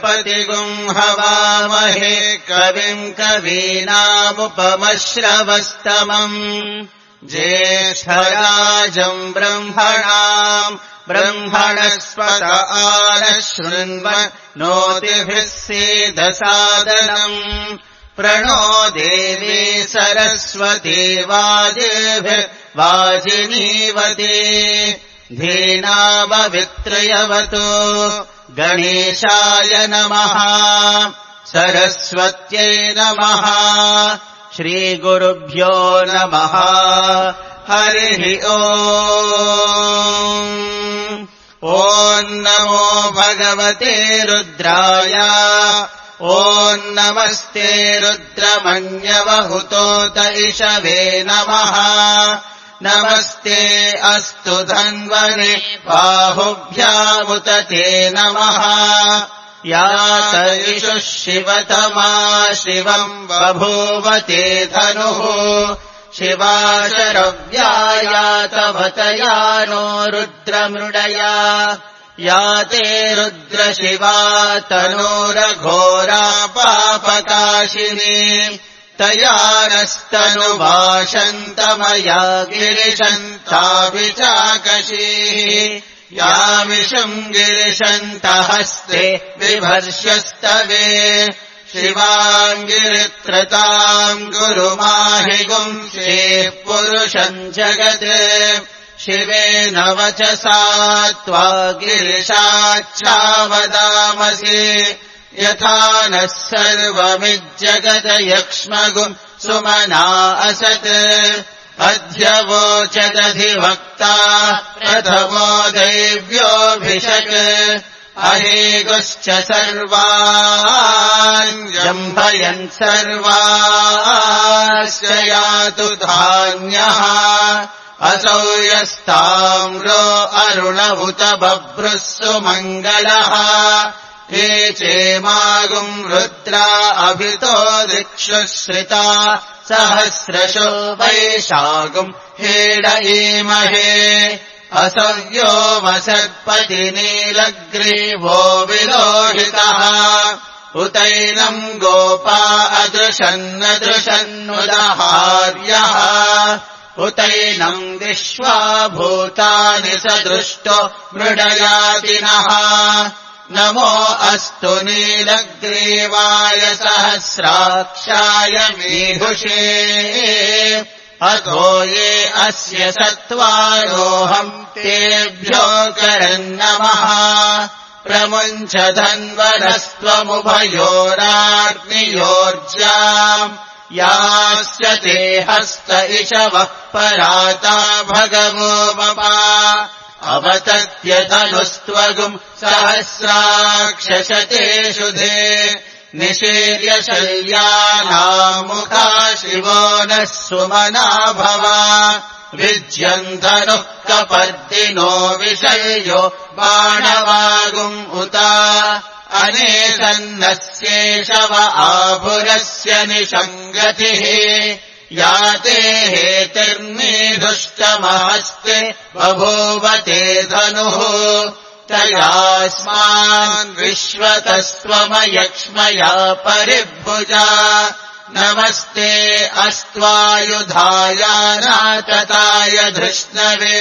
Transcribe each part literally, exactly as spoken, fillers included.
गणपतिगुं हवामहे कविम् कवीनामुपमश्रवस्तमम् ज्येष्ठराजम् ब्रह्मणाम् ब्रह्मणस्पत आनशृण्वन्नोतिभिः सीदसादनम् प्रणो देवी सरस्वती वाजिभिर्वाजिनीवती धीनामवित्रयवतु गणेशाय नमः सरस्वत्यै नमः श्रीगुरुभ्यो नमः हरिः ओम् ॐ नमो भगवते रुद्राय ॐ नमस्ते रुद्रमन्यवहुतोत इषवे नमः नमस्ते अस्तु धन्वने बाहुभ्यामुत ते नमः यात इषुः शिवतमा शिवम् बभूवते धनुः शिवा शरव्यायातवतया नो रुद्रमृडया याते रुद्रशिवा तनोरघोरा पापकाशिनी तया नस्तनुभाषन्तमया गिरिशन्ताभिचाकशीः यामिषम् गिरिशन्तहस्ते बिभर्ष्यस्तवे शिवाङ्गिरित्रताम् गुरुमाहि गुंसेः पुरुषम् जगत् शिवेन वचसा त्वा गिरिशाच्छावदामसि यथा नः सर्वमिज्जगत यक्ष्मगुम् सुमना असत् अध्यवोचदधिवक्ता प्रथमो दैव्योऽभिषक् अहेगुश्च सर्वान् जम्भयन् सर्वाश्च यातु धान्यः असौ यस्ताम्रो अरुणभुत बभ्रुः सुमङ्गलः ये चेमागुम् रुद्रा अभितो दिक्षुः श्रिता सहस्रशो वैशागुम् हेडयीमहे असव्यो वसत्पति नीलग्रीवो विलोहितः उतैनम् गोपा अदृशन्नदृशन्नुदहार्यः उतैनम् विश्वा भूतानि स दृष्टो मृडयातिनः नमो अस्तु नीलग्रीवाय सहस्राक्षाय मीढुषे अथो ये अस्य सत्त्वारोऽहम् तेभ्यो करन्नमः प्रमुञ्च धन्वनस्त्वमुभयोराग्नियोर्जाम् यास्य ते हस्त इषवः पराता भगवो ममा अवतत्यतनुस्त्वगुम् सहस्राक्षशतेषु धे निषेर्य शल्यानामुखा शिवो नः सुमना भव विज्यन्धनुः कपर्दिनो विषयो बाणवागुम् उता अनेकन्नस्येषव आभुरस्य निषङ्गतिः याते हेतिर्मीधुष्टमहस्ते बभूवते धनुः तयास्मान् विश्वतस्त्वमयक्ष्मया परिभुजा नमस्ते अस्त्वायुधायानातताय धृष्णवे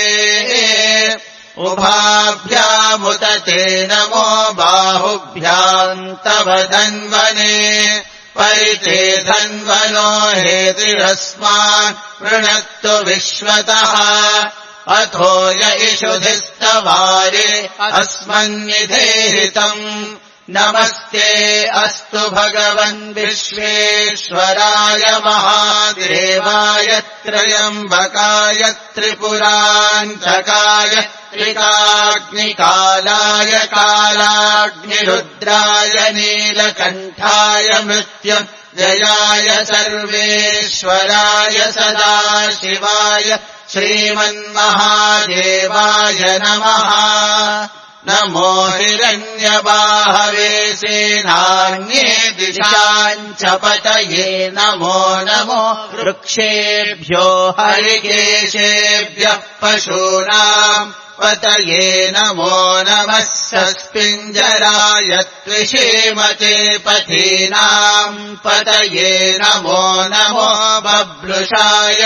उभाभ्यामुत ते नमो बाहुभ्याम् तव धन्वने परिते धन्वनो हेतिरस्मान् वृणक्तु विश्वतः अथो य इषुधिस्तवारे अस्मन्निधेहितम् नमस्ते अस्तु भगवन् विश्वेश्वराय महादेवाय त्र्यम्बकाय त्रिपुरान्तकाय त्रिकाग्निकालाय कालाग्निरुद्राय नीलकण्ठाय मृत्युञ्जयाय सर्वेश्वराय सदाशिवाय श्रीमन्महादेवाय नमः नमो हिरण्यबाहवे सेनान्ये दिशाम् च पतये नमो नमो वृक्षेभ्यो हरिकेशेभ्यः पशूनाम् पतये नमो नमः सस्पिञ्जराय त्विषीमते पथीनाम् पतये नमो नमो बभ्रुषाय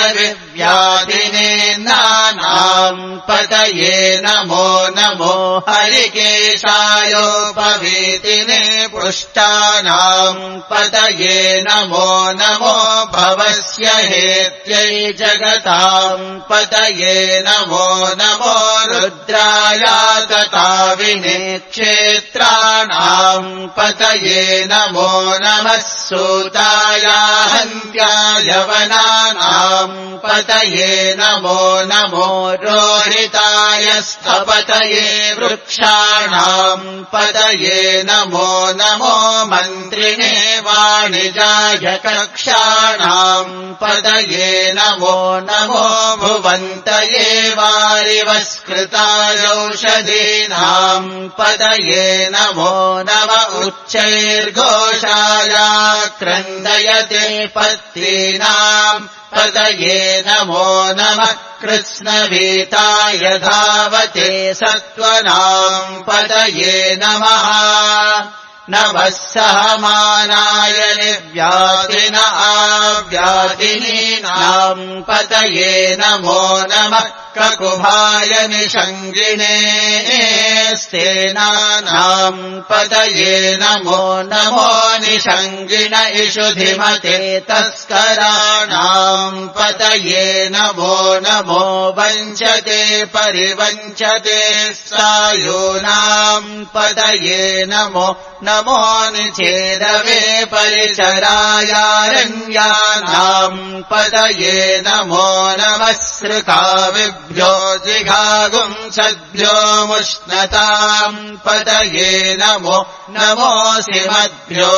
विव्याधिनेन्नानाम् पतये नमो नमो हरिकेशायोपवीतिने पुष्टानाम् पतये नमो नमो भवस्य हेत्यै जगताम् पतये नमो नमो रुद्रायातताविने क्षेत्राणाम् पतये नमो नमः सूताया हन्त्यायवनानाम् पतये नमो नमो रोहिताय स्थपतये वृक्षाणाम् पतये नमो नमो मन्त्रिणे वाणिजाय कक्षाणाम् पतये नमो नमो भुवन्तये वारिवस्कृतायौषधीनाम् पतये नमो नम उच्चैर्घोषाया क्रन्दयते पत्नीनाम् पतये नमो नमः कृत्स्नवीताय धावते सत्त्वनाम् पतये नमः नमः सहमानाय निर्व्याधिन आव्याधिनीनाम् पतये नमो नमः ककुभाय निषङ्गिणे स्तेनानाम् पतये नमो नमो निषङ्गिण इषुधिमते तस्कराणाम् पतये नमो नमो वञ्चते परिवञ्चते सायूनाम् पतये नमो नमो निचेदवे परिचरायारण्यानाम् पतये नमो नमः सृकाविभ्यो जिघागुंसद्भ्यो मुष्णताम् पतये नमो नमोऽसि मद्भ्यो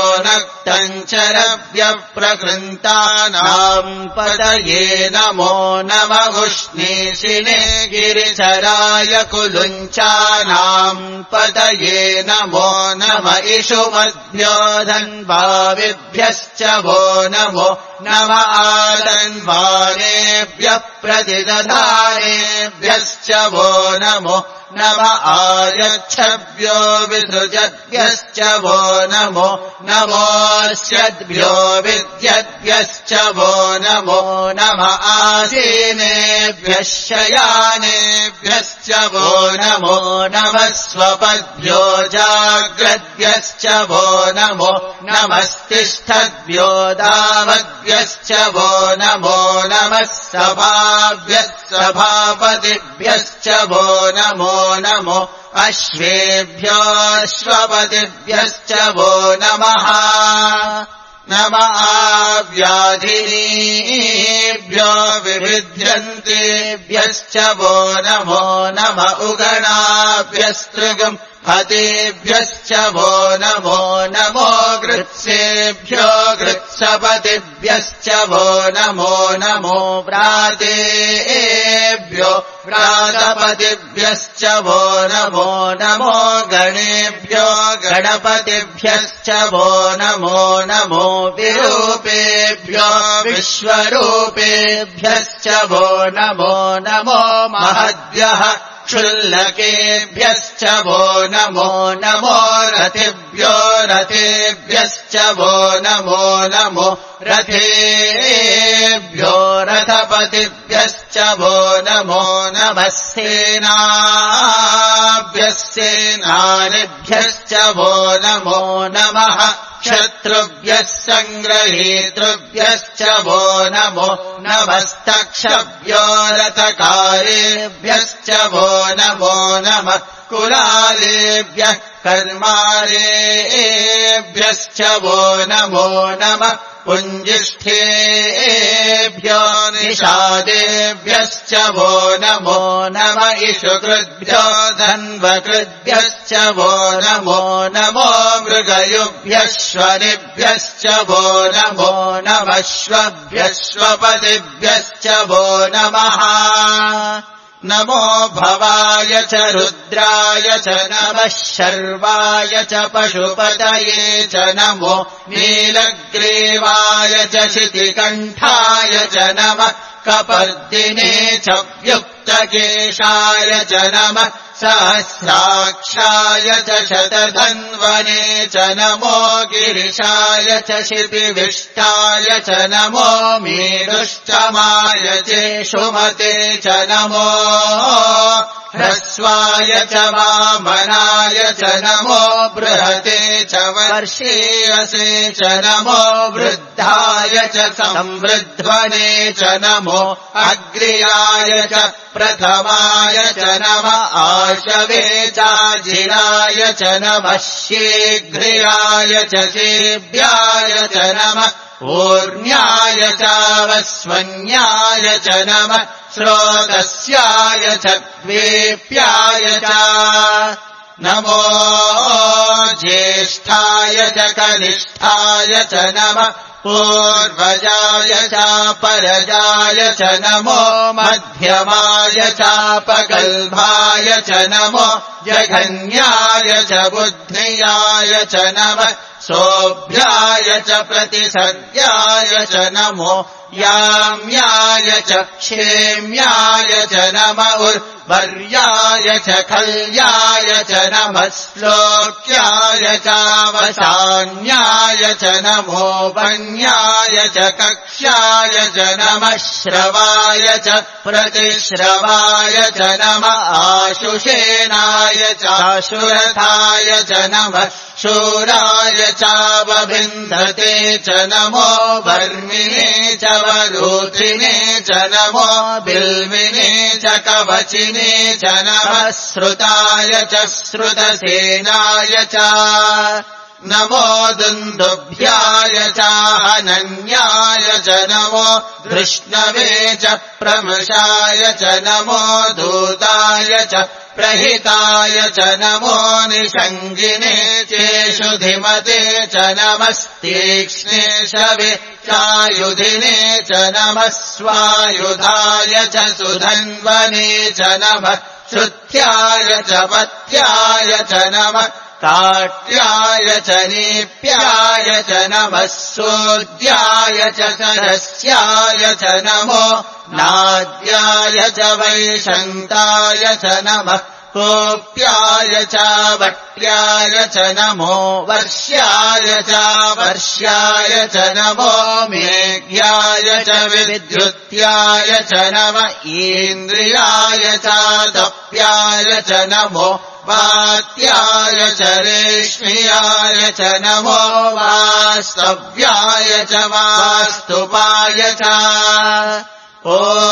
नक्तञ्चरव्यप्रकृन्तानाम् पतये नमो नम उष्णीषिणे गिरिचराय कुलुञ्चानाम् पतये नमो नम इषुमद्भ्यो धन्वाविभ्यश्च वो नमो नम आदन्वानेभ्यः प्रतिदधानेभ्यश्च वो नमो नम आयच्छभ्यो विसृजद्भ्यश्च वो नमो नमोऽस्यद्भ्यो विद्यद्भ्यश्च वो नमो नम आसीनेभ्यः शयानेभ्यश्च वो नमो नमः स्वपद्भ्यो जाग्रद्भ्यश्च वो नमो नमस्तिष्ठद्भ्यो दावद्भ्यश्च वो नमो नमः सभाभ्यः सभापतिभ्यश्च वो नमो नमो अश्वेभ्योऽश्वपतिभ्यश्च वो नमः नम आव्याधिनीभ्यो विविध्यन्तेभ्यश्च वो नमो नम उगणाभ्यस्तृगम् हतेभ्यश्च वो नमो नमो गृत्सेभ्यो गृत्सपतिभ्यश्च वो नमो नमो व्रातेभ्यो व्रातपतिभ्यश्च वो नमो नमो गणेभ्यो गणपतिभ्यश्च वो नमो नमो विरूपेभ्यो विश्वरूपेभ्यश्च वो नमो नमो महद्भ्यः क्षुल्लकेभ्यश्च वो नमो नमो रथिभ्यो रथेभ्यश्च वो नमो नमो रथेभ्यो रथपतिभ्यश्च वो नमो नमः सेनाभ्यः सेनानिभ्यश्च वो नमो नमः शत्रुभ्यः सङ्ग्रहीतृभ्यश्च वो नमो नमस्तक्षभ्यो रथकारेभ्यश्च वो नमो नमः कुलालेभ्यः कर्मारेभ्यश्च वो नमो नमः पुञ्जिष्ठेभ्यो निषादेभ्यश्च वो नमो नम इषुकृद्भ्यो धन्वकृद्भ्यश्च वो नमो नमो मृगयुभ्यश्वरिभ्यश्च वो नमो नमश्वभ्यश्वपतिभ्यश्च वो नमः नमो भवाय च रुद्राय च नमः शर्वाय च पशुपतये च नमो नीलग्रीवाय च शितिकण्ठाय च नमः कपर्दिने च व्युक्त सप्तकेशाय च नमः सहस्राक्षाय च शतधन्वने च नमो गिरिशाय च शिपिविष्टाय च नमो मेरुष्टमाय चेषुमते च नमो ह्रस्वाय च वामनाय च नमो बृहते च वर्षेयसे च नमो वृद्धाय च संवृध्वने च नमो अग्र्याय च प्रथमाय च नमः आशवे चाजिराय च नमः शीघ्राय च शेभ्याय च नमः ऊर्ण्याय चावस्वन्याय च नमः श्रोतस्याय च द्वेप्याय च नमो ज्येष्ठाय च कनिष्ठाय च नमः पूर्वजाय चापरजाय च नमो मध्यमाय चापगल्भाय च नमो जघन्याय च बुद्धियाय च नमः सोऽभ्याय च प्रतिसर्याय च नमो याम्याय च क्षेम्याय च नमः उर्वर्याय च खल्याय च नमः श्लोक्याय चावसान्याय च नमो वन्याय च कक्ष्याय च नमः श्रवाय च प्रतिश्रवाय च नमः आशुषेणाय चाशुरथाय च नमः शूराय चावभिन्दते च नमो वर्मिणे च वरूधिने च नमो बिल्विने च कवचिने च नमः श्रुताय च श्रुतसेनाय च नमो दुन्दुभ्याय चाहनन्याय च नमो धृष्णवे च प्रमृषाय च नमो दूताय च प्रहिताय च नमो निषङ्गिने चेषुधिमते च नमस्तीक्ष्णे शवे चायुधिने च नमः स्वायुधाय च सुधन्वने च नमः श्रुत्याय च पत्याय च नमः काट्याय च नीप्याय च नमः सूद्याय च सरस्याय च नमो नाद्याय च वैशन्ताय च नमः कोप्याय च वट्याय च नमो वर्ष्याय च वर्ष्याय च नमो मेघ्याय च विद्युत्याय च नमः इन्द्रियाय च तप्याय च नमो वात्याय च रेष्म्याय च नमो वास्तव्याय च वास्तुपाय च ॐ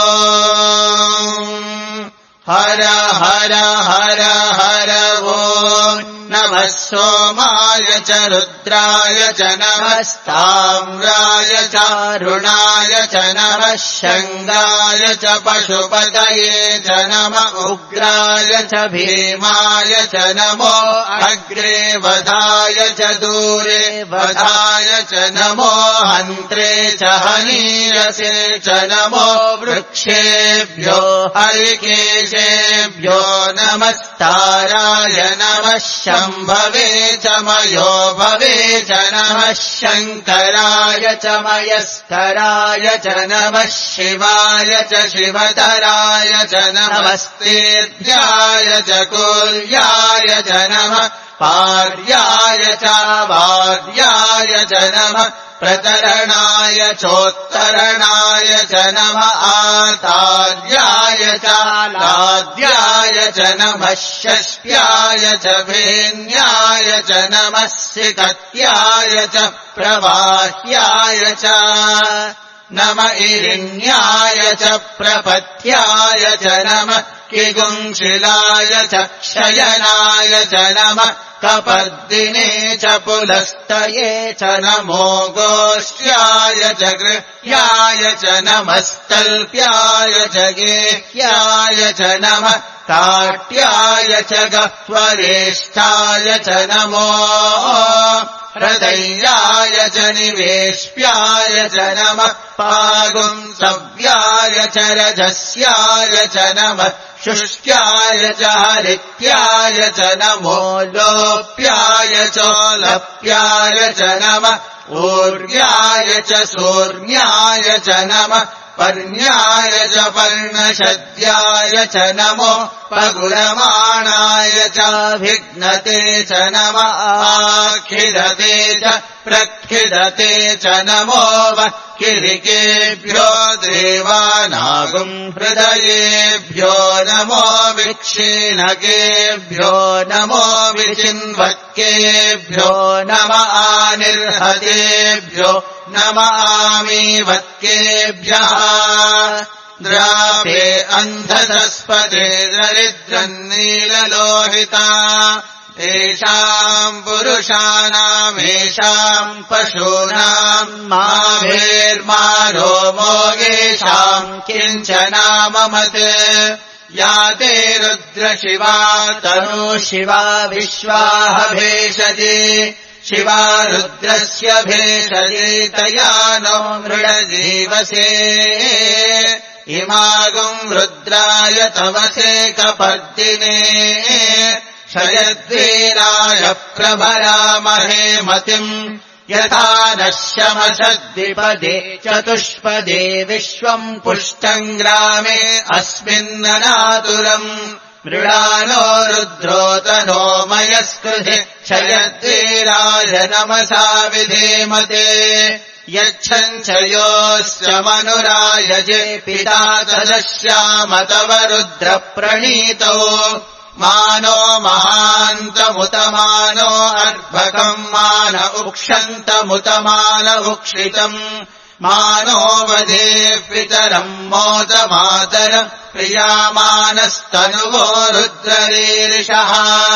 हर हर हर हर ॐ नमः सोमाय च रुद्राय च नमस्ताम्राय च रुणाय च नमः शङ्गाय च पशुपतये च नमः उग्राय च भीमाय च नमो अग्रे वधाय च दूरे वधाय च नमो हन्त्रे च हनीयसे च नमो वृक्षेभ्यो हरिकेशेभ्यो नमस्ताराय नमः शम्भवे च मयो भवे च नमः शङ्कराय च मयस्कराय च नमः शिवाय च शिवतराय च नमस्तेभ्याय च कुल्याय च नमः पार्याय च वार्याय च नमः प्रतरणाय चोत्तरणाय च नमः आतार्याय च लाद्याय च नमः षष्ट्याय च भेन्याय च नमः सिकत्याय च प्रवाह्याय च नम इरिण्याय च प्रपथ्याय च नमः किगुंशिलाय च क्षयनाय च नमः कपर्दिने च पुलस्तये च नमो गोष्ठ्याय च गृह्याय च नमस्तल्प्याय च गेह्याय च नमः काट्याय च गह्वरेष्ठाय च नमो हृदयाय च निवेश्याय च नमः पागुंसव्याय च रजस्याय च नमः शुष्क्याय च हरित्याय च नमो लोप्याय चोलप्याय च नमः ऊर्याय च सूर्ण्याय च नमः पर्ण्याय च पर्णशद्याय च नमो पगुरमाणाय च भिघ्नते च नम आखिदते च प्रखिदते च नमो वक्किरिकेभ्यो देवानागुम् हृदयेभ्यो नमो विक्षीणकेभ्यो नमो विचिन्वक्केभ्यो नम आनिर्हतेभ्यो नम आमीवक्केभ्यः द्रापे अन्धसस्पते दरिद्रन्नीललोहिता येषाम् पुरुषाणामेषाम् पशूनाम् माभेर्मानो मोगेषाम् किञ्चनाममत् या ते रुद्रशिवा तनु शिवा विश्वाः भेषजे शिवा रुद्रस्य भेषजे तया नो मृडजीवसे इमागुम् रुद्राय तवसे कपर्दिने शयद्वीराय प्रभरामहे मतिम् यथा नश्यमसद्विपदे चतुष्पदे विश्वम् पुष्टम् ग्रामे अस्मिन्ननातुरम् मृडालो रुद्रोतनो मयस्कृधे शयद्वीराय नमसा विधेमते यच्छञ्चयोश्च मनुरायजे पिता तदश्याम तव रुद्रप्रणीतौ मानो महान्तमुतमानो अर्भकम् मान उक्षन्तमुतमान उक्षितम् मानो वधे पितरम् मोदमातरम् प्रियामानस्तनुवो रुद्ररीरिषः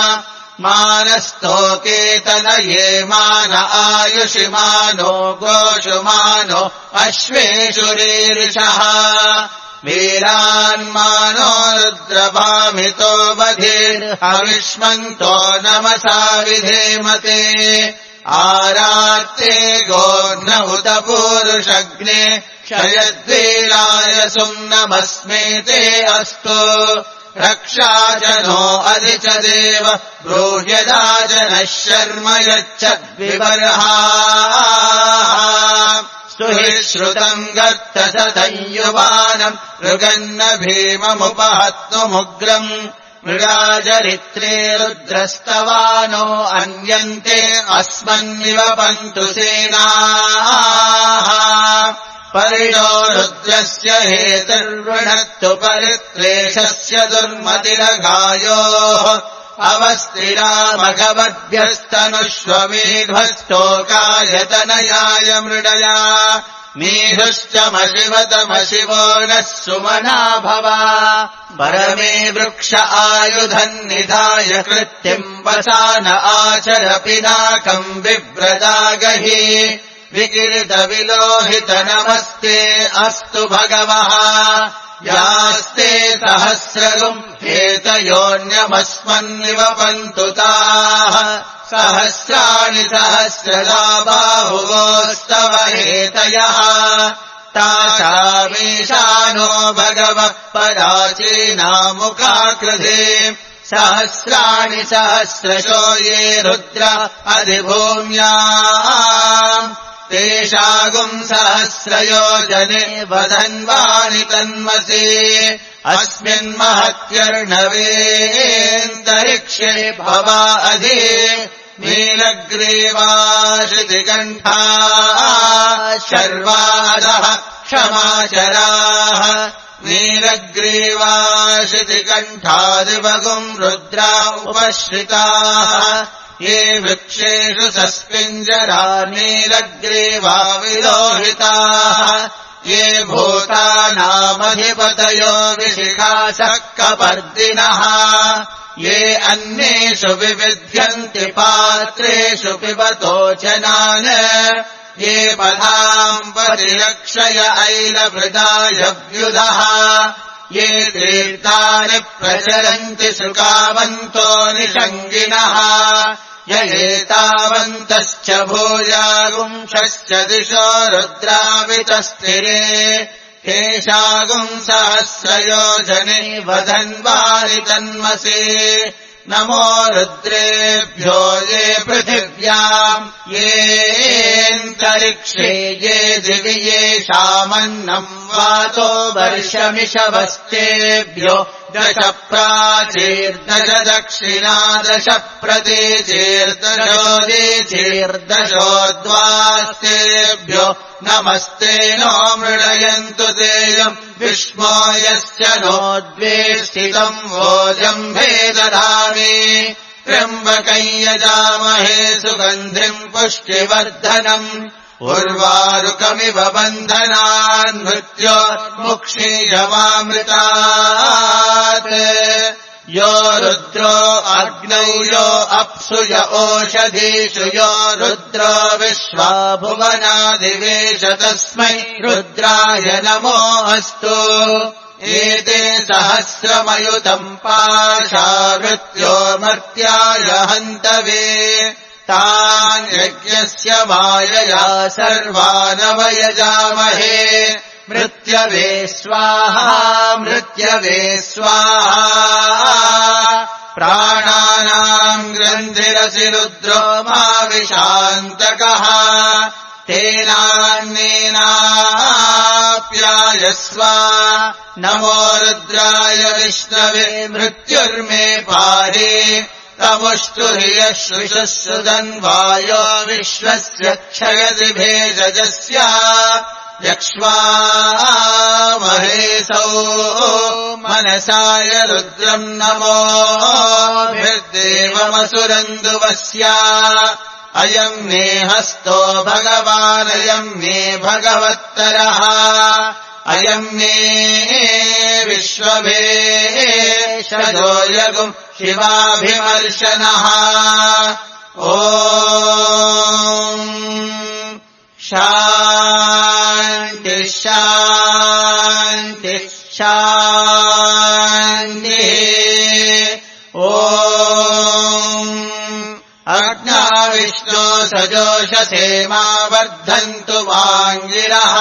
मानस्तोकेतनये मान आयुषि मानो गोषु मानो अश्वेषु रीरिषः वीरान्मानो रुद्रभामितो बधिर्हविष्मन्तो नमसा विधेमते आरात्ते गोघ्न उत पूरुषग्ने क्षयद्वीराय सुम्नमस्मे ते अस्तु रक्षाजनो अधि च देव ब्रूह्यदा जनः शर्म यच्च विबर्हा हि श्रुतम् गर्त सदयुवानम् मृगन्न भीममुपहत्नुमुग्रम् मृगाचरित्रे रुद्रस्तवानो अन्यन्ते अस्मन्निव पन्तु सेनाः परिणो रुद्रस्य हेतुर्वृणत्तु परित्रेषस्य दुर्मतिरघायोः अवस्थिरामघवद्भ्यस्तनुष्वमेध्वस्तोकायतनयाय मृडया मेधुश्च मशिवतमशिवो नः सुमना भवा परमे वृक्ष आयुधम् निधाय कृत्तिम् वसान आचर पिनाकम् बिभ्रदागहि विकीर्तविलोहित नमस्ते अस्तु भगवः यास्ते सहस्रगुम् हेतयोऽन्यमस्मन्निव पन्तु ताः सहस्राणि सहस्रदा बाहुवोस्तव हेतयः तासामीशानो भगवः पराचीनामुखाकृधे सहस्राणि सहस्रशो ये रुद्र अधिभूम्याम् तेषागुम् सहस्रयोजने वदन्वानि तन्मसे अस्मिन्महत्यर्णवेऽन्तरिक्षे भवा अधि नीलग्रीवाश्रितिकण्ठा शर्वादः क्षमाचराः नीलग्रीवाश्रितिकण्ठादिवगुम् रुद्रा उपश्रिताः ये वृक्षेषु सस्मिञ्जरा नीलग्रीवा विलोहिताः ये भूतानामधिपतयो विशिखासः कपर्दिनः ये अन्येषु विविध्यन्ति पात्रेषु पिबतो जनान् ये पदाम् परिरक्षय ऐलभृदायव्युधः ये तीर्थानि प्रचरन्ति सुकावन्तो निषङ्गिणः य एतावन्तश्च भूयागुंशश्च दिशो रुद्रावितस्थिरे केशागुम् सहस्रयोजने वदन्वानि तन्मसे नमो रुद्रेभ्यो ये पृथिव्याम् येऽन्तरिक्षे ये दिवि येषामन्नम् वातो वर्षमिषवस्तेभ्यो दश प्राचीर्दश दक्षिणा दश प्रतीचीर्दशोदीचीर्दशोद्वास्तेभ्यो नमस्ते नो मृडयन्तु तेयम् विष्मो यस्य नोद्वेष्टितम् वोजम्भे दधामि त्र्यम्बकम् यजामहे सुगन्धिम् पुष्टिवर्धनम् उर्वारुकमिव बन्धनान् मृत्योर्मुक्षीयमामृतात् यो रुद्रो अग्नौ यो अप्सु य ओषधीषु यो रुद्रो विश्वा भुवनादिवेश तस्मै रुद्राय नमो अस्तु एते सहस्रमयुतम् पाशा मृत्यो मर्त्याय हन्तवे तान् यज्ञस्य मायया सर्वानवयजामहे मृत्यवे स्वाहा मृत्यवे स्वाहा प्राणानाम् ग्रन्थिरसि रुद्रो माविशान्तकः तेनान्नेनाप्यायस्व नमो रुद्राय विष्णवे मृत्युर्मे पारे तमुष्टुर्यः श्रुशुदन्वायो विश्वस्य क्षयति भेषजस्य यक्ष्वामहेसौ मनसाय रुद्रम् नमोभिर्देवमसुरन्दुवस्य अयम् मे हस्तो भगवानयम् मे भगवत्तरः अयम् मे विश्वभेषजो यगुम् शिवाभिमर्शनः ॐ शान्ति शान्ति शान्तिः ॐ अग्नाविष्णो सजोषसे मा वर्धन्तु वाङ्गिरः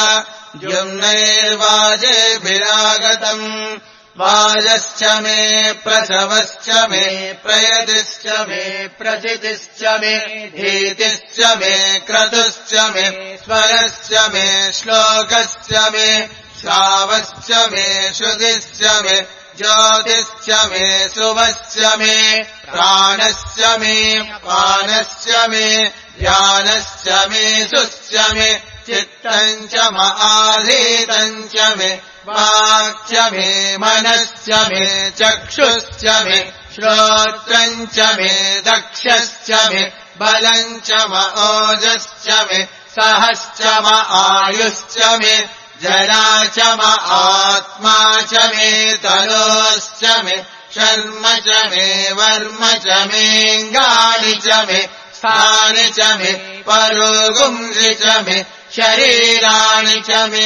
द्युम्नैर्वाजेभिरागतम् वाजश्च मे प्रसवश्च मे प्रयतिश्च मे प्रचितिश्च मे धीतिश्च मे क्रतुश्च मे स्वरश्च मे श्लोकश्च मे श्रावश्च मे श्रुतिश्च मे ज्योतिश्च मे शुभश्च मे प्राणश्च मे पानश्च मे ध्यानश्च मे सुश्च मे चित्तम् च महाधीतम् च मे वाक् च मे मनश्च मे चक्षुश्च मे श्रोत्रम् च मे दक्षश्च मे बलम् च म ओजश्च मे सहश्च म आयुश्च मे जरा च म आत्मा च मे तनोश्च मे शर्म च मे वर्म च मेऽङ्गानि च मे स्थानि च मे परोगुंसि च मे शरीराणि च मे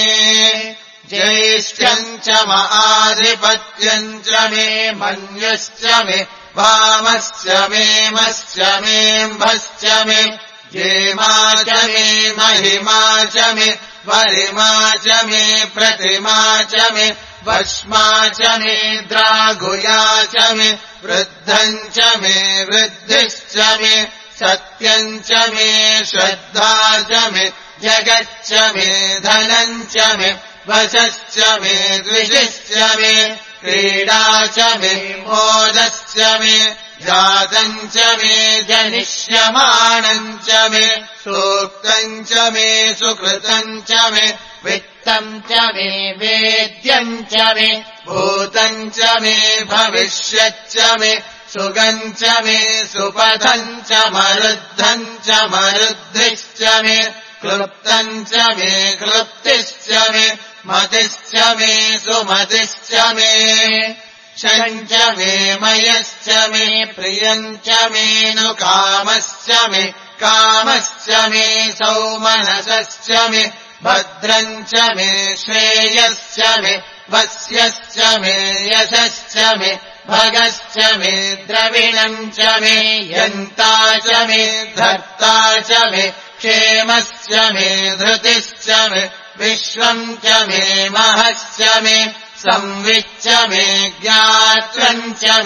ज्येष्ठ्यम् च म आधिपत्यम् च मे मन्युश्च मे वामश्च मे मश्च मेऽम्भश्च मे जेमा च मे महिमा च मे वरिमा च मे प्रतिमा च मे वश्मा च मे द्रागुया च मे वृद्धम् च मे वृद्धिश्च मे सत्यम् च मे श्रद्धा च मे जगच्च मे धनम् च मे वशश्च मे द्विषश्च मे क्रीडा च मे मोदश्च मे जातम् च मे जनिष्यमाणम् च मे सूक्तम् च मे सुकृतम् च मे वित्तम् च मे वेद्यम् च मे भूतम् च मे भविष्यच्च मे सुगम् च मे सुपथम् च मरुद्धम् च मरुद्धिश्च मे क्लुप्तम् च मे क्लुप्तिश्च मे मतिश्च मे सुमतिश्च मे क्षम् च मे मयश्च मे प्रियम् च मेऽनुकामश्च मे कामश्च मे सौमनसश्च मे भद्रम् च मे श्रेयश्च मे वस्यश्च मे यशश्च मे भगश्च मे द्रविणम् च मे यन्ता च मे धर्ता च मे क्षेमश्च मे धृतिश्च मे विश्वम् च मे महश्च मे संविच्च मे ज्ञात्रम् च मे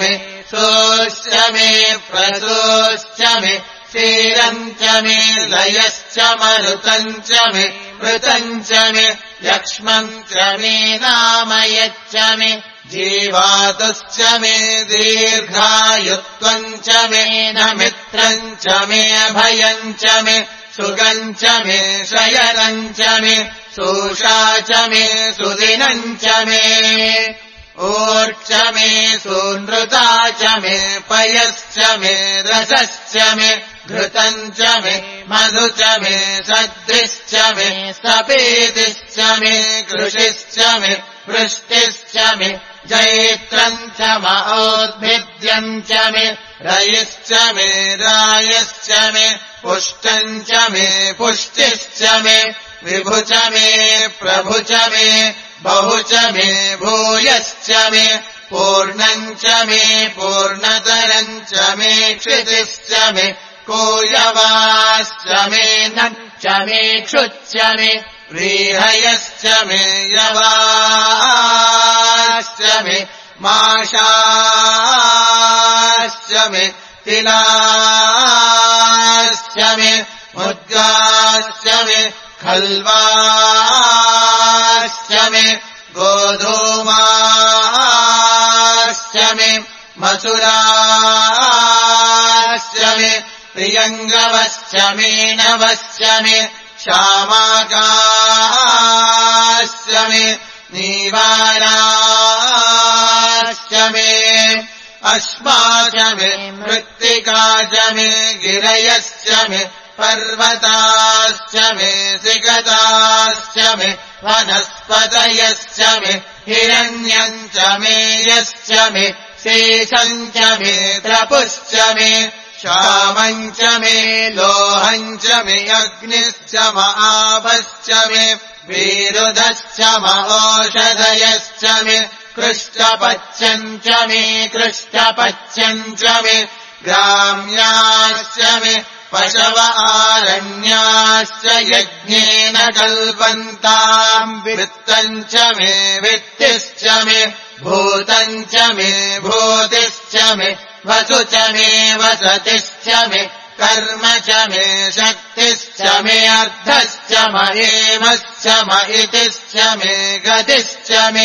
सोऽश्च मे प्रसोश्च मे क्षीरम् च मे लयश्च मरुतम् च मे मृतम् च मे यक्ष्मम् च मे नामयच्च मे जीवातुश्च मे दीर्घायुत्वम् च मे न मित्रम् च मे अभयम् च मे सुगम् च मे शयनम् च मे सूषा च मे सुदिनम् च मे ऊर्च मे सूनृता च मे पयश्च मे रसश्च मे घृतम् च मे मधु च मे सद्भिश्च मे सपेतिश्च मे कृषिश्च मे वृष्टिश्च मे जैत्रम् च महोद्भिद्यम् च मे रयिश्च मे रायश्च मे पुष्टम् च मे पुष्टिश्च मे विभु च मे प्रभु च मे बहु च मे भूयश्च मे पूर्णम् च मे पूर्णतरम् च मे क्षितिश्च मे कोयवाश्च मे नम् च मे क्षुच्च मे व्रीहयश्च मे यवाश्च मे माशाश्च मे तिलाश्च मे मुद्गाश्च मे खल्वाश्च मे गोधूमाश्च मे मसुराश्च मे प्रियङ्गवश्च मे नवश्च मे श्यामाकाश्च मे नीवाराश्च मे अश्मा च मे मृत्तिका च मे गिरयश्च मे पर्वताश्च मे सिगताश्च मे वनस्पतयश्च मे हिरण्यम् च मे यश्च मे शेषम् च मे त्रपुश्च मे श्यामम् च मे लोहम् च मे अग्निश्च महाभश्च मे विरुधश्च महोषधयश्च मे कृष्णपच्यम् च मे कृष्णपच्यम् च मे ग्राम्याश्च मे पशव आरण्याश्च यज्ञेन कल्पन्ताम् वित्तम् च मे वित्तिश्च मे भूतम् च मे भूतिश्च मे वसु च मे वसतिश्च मे कर्म च मे शक्तिश्च मे अर्थश्च महेमश्च महितिश्च मे गतिश्च मे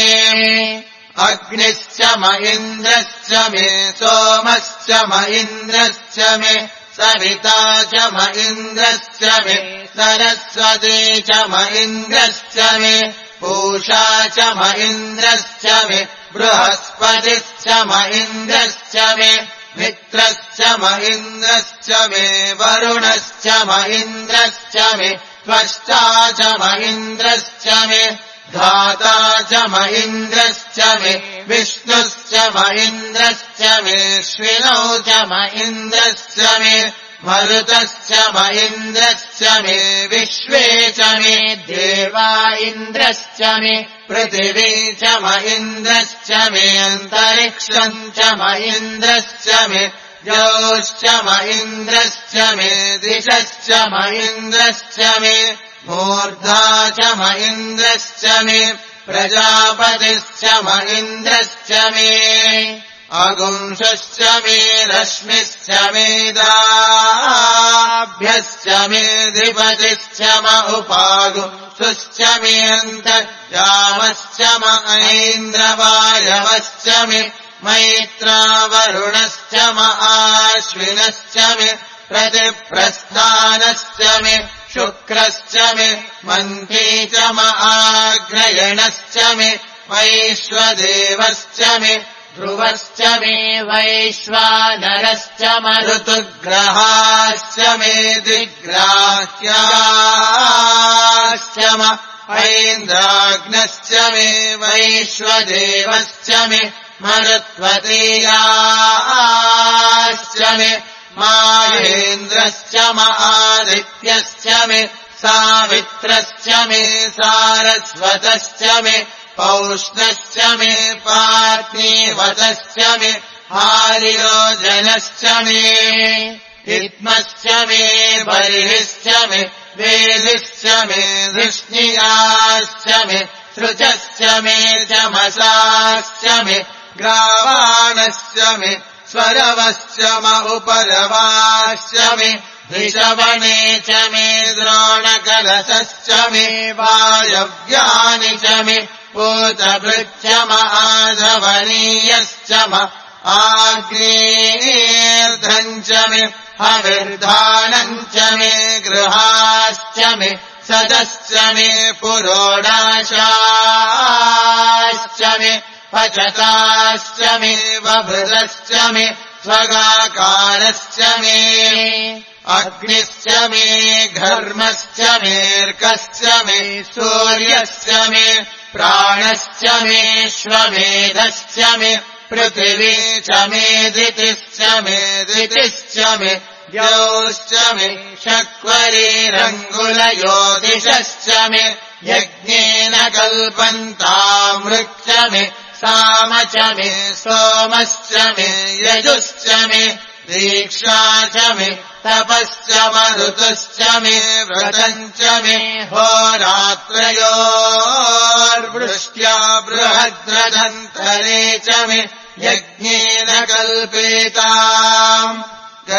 अग्निश्च महीन्द्रश्च मे सोमश्च महीन्द्रश्च मे सविता च महीन्द्रश्च मे सरस्वती च महीन्द्रश्च मे पूषा च महीन्द्रश्च मे बृहस्पतिश्च महीन्द्रश्च मे मित्रश्च महीन्द्रश्च मे वरुणश्च महीन्द्रश्च मे त्वष्टा च महीन्द्रश्च मे धाता च महीन्द्रश्च मे विष्णुश्च महीन्द्रश्च मे श्विनौ च महीन्द्रश्च मे मरुतश्च महीन्द्रश्च मे विश्वे च मे देवा इन्द्रश्च मे पृथिवी च महीन्द्रश्च मे अन्तरिक्षम् च महीन्द्रश्च मे योश्च महीन्द्रश्च मे दिशश्च महीन्द्रश्च मे मूर्धा च महीन्द्रश्च मे प्रजापतिश्च महीन्द्रश्च मे अगुंशश्च मे रश्मिश्च मेधाभ्यश्च मे धिपतिश्च म उपागुंशुश्च मे अन्तर्यामश्च म ऐन्द्रवायवश्च मे मैत्रावरुणश्च म आश्विनश्च मे प्रतिप्रस्थानश्च मे शुक्रश्च मे मन्त्री च म आग्रयणश्च मे वैश्वदेवश्च मे ध्रुवश्च मे वैश्वानरश्च मरुतुग्रहाश्च मे दिग्राह्याश्च म ऐन्द्राग्नश्च मे वैश्वदेवश्च मे मरुत्वतीयाश्च मे माहेन्द्रश्च म आदित्यश्च मे सावित्रश्च मे सारस्वतश्च मे पौष्णश्च मे पार्थिवतश्च मे हारियोजनश्च मे हित्मश्च मे बर्हिश्च मे वेदिश्च मे धृष्णियाश्च मे सृजश्च मे चमसाश्च मे ग्रावाणश्च मे स्वरवश्चम उपरवाश्च मे ऋषवणे च मे द्रोणकलशश्च मे वायव्यानि च मे पूतभृच्चम आधवनीयश्च म आग्नेर्धम् च मे हविर्धानम् च मे गृहाश्च मे सदश्च मे पुरोडाशाश्च मे पचताश्च मे बभृतश्च मे स्वगाकारश्च मे अग्निश्च मे घर्मश्च मेऽर्कश्च मे सूर्यश्च मे प्राणश्च मे श्वमेधश्च मे पृथिवी च मे दितिश्च मे दितिश्च मे द्यौश्च मे शक्वरीरङ्गुलयोदिशश्च मे यज्ञेन कल्पन्तामृक् च मे साम च मे सोमश्च मे यजुश्च मे दीक्षा च मे तपश्च मरुतश्च मे व्रतम् च मे होरात्रयोर्वृष्ट्या बृहद्रथन्तरे च मे यज्ञेन कल्पेताम्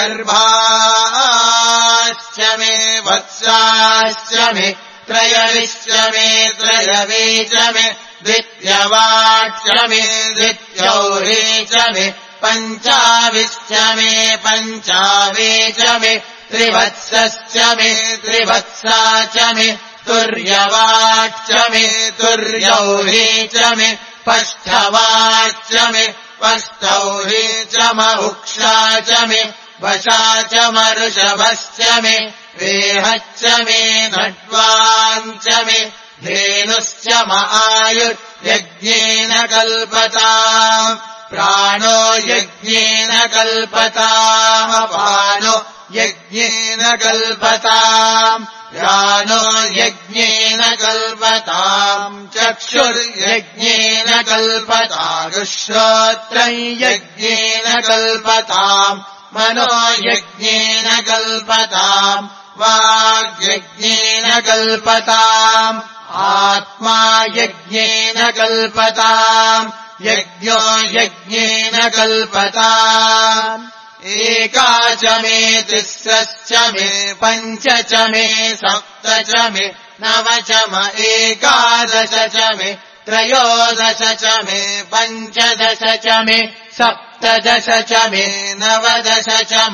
गर्भाश्च मे वत्साश्च मे त्रयविश्च मे त्रयवे च मे द्वितीयवाक्ष मे द्वितीयौरे च मे पञ्चाविश्च मे पञ्चावे च मे त्रिवत्सश्च मे त्रिवत्सा च मे तुर्यवाक्ष मे तुर्यौरे च मे पष्ठवाक्ष मे पष्ठौरे च महुक्षा च मे वशा च मऋषभश्च मे वेहच्च मे नड्वाम् च मे धेनुश्च म आयुर्यज्ञेन कल्पताम् प्राणो यज्ञेन कल्पताम् अपानो यज्ञेन कल्पताम् ज्ञानो यज्ञेन कल्पताम् चक्षुर्यज्ञेन कल्पताम् श्रोत्रम् यज्ञेन कल्पताम् मनो यज्ञेन कल्पताम् वाग्यज्ञेन कल्पताम् आत्मा यज्ञेन कल्पताम् यज्ञो यज्ञेन कल्पताम् एका च मे तिस्रश्च मे पञ्च च मे सप्त च मे नव च म एकादश च मे त्रयोदश च मे पञ्चदश च मे सप्तदश च मे नवदश च म